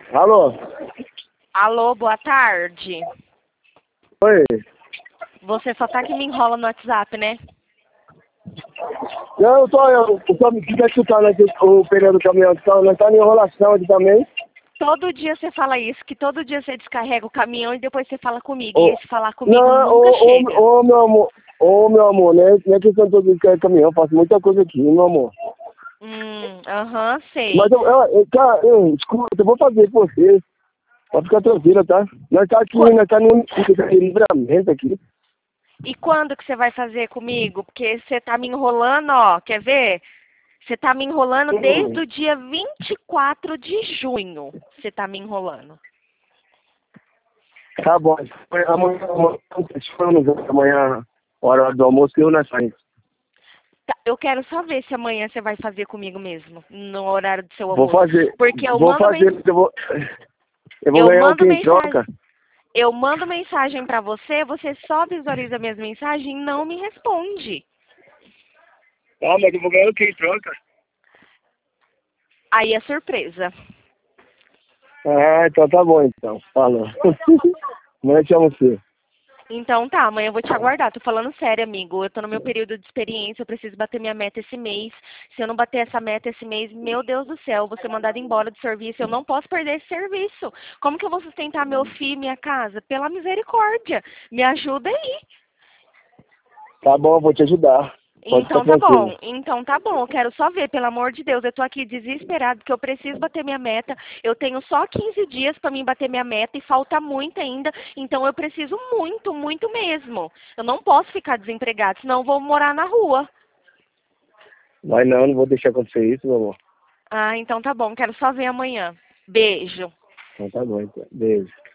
Alô? Alô, boa tarde. Oi. Você só tá que me enrola no WhatsApp, né? Não, eu tô me escutando aqui o pneu do caminhão, nós tá em enrolação aqui também. Todo dia você fala isso, que todo dia você descarrega o caminhão e depois você fala comigo. Ô, E esse falar comigo não, nunca chega. meu amor, né? Não é questão de todo dia de caminhão, eu faço muita coisa aqui, meu amor. Aham, sei. Mas cara, escuta, eu vou fazer por você. Pode ficar tranquila, tá? Nós tá aqui, nós tá no livramento aqui. E quando que você vai fazer comigo? Porque você tá me enrolando, ó, quer ver? Você tá me enrolando desde o dia 24 de junho. Você tá me enrolando. Tá bom. Amanhã, hora do almoço, eu nós saímos. Tá, eu quero só ver se amanhã você vai fazer comigo mesmo, no horário do seu Vou almoço. fazer. Porque eu Vou mando fazer, mensagem. eu vou Eu ganhar o mando que em troca? mensagem. Eu mando mensagem pra você, você só visualiza minhas mensagens e não me responde. Ah, mas eu vou ganhar o que em troca? Aí é surpresa. Ah, então tá bom então. Falou. Amanhã eu chamo você. Então tá, amanhã eu vou te aguardar. Tô falando sério, amigo. Eu tô no meu período de experiência, eu preciso bater minha meta esse mês. Se eu não bater essa meta esse mês, meu Deus do céu, eu vou ser mandada embora do serviço. Eu não posso perder esse serviço. Como que eu vou sustentar meu filho e minha casa? Pela misericórdia. Me ajuda aí. Tá bom, eu vou te ajudar. Pode ficar Então tá tranquilo. bom, então tá bom, eu quero só ver, pelo amor de Deus, eu tô aqui desesperado porque eu preciso bater minha meta, eu tenho só 15 dias pra mim bater minha meta e falta muito ainda, então eu preciso muito, muito mesmo. Eu não posso ficar desempregado, senão eu vou morar na rua. Vai não vou deixar acontecer isso, meu amor. Ah, então tá bom, quero só ver amanhã. Beijo. Então tá bom, então. Beijo.